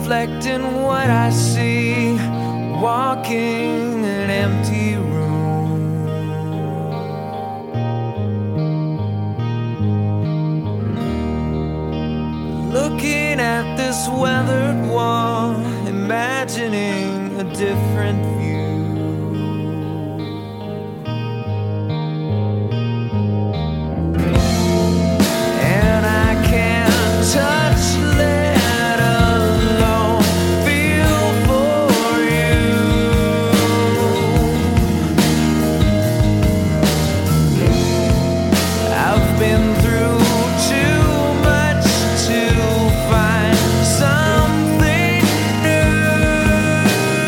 reflecting what I see, walking an empty room. Looking at this weathered wall, imagining a different view. And I can't touch, let alone feel for you. I've been through too much to find something new.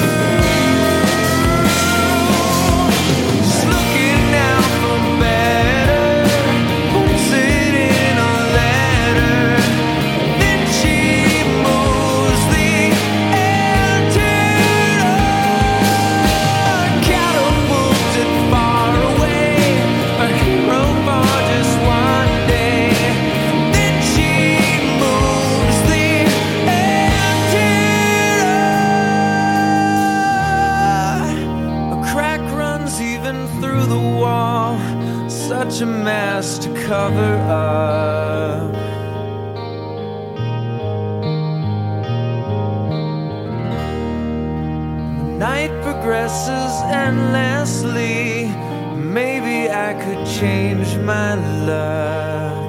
Just looking out for better, puts it in a letter. Then she moves the antidote, catapulted far away, a hero for just one day. Then she moves the antidote. A crack runs even through the wall, such a mess to cover up. The night progresses endlessly. Maybe I could change my luck.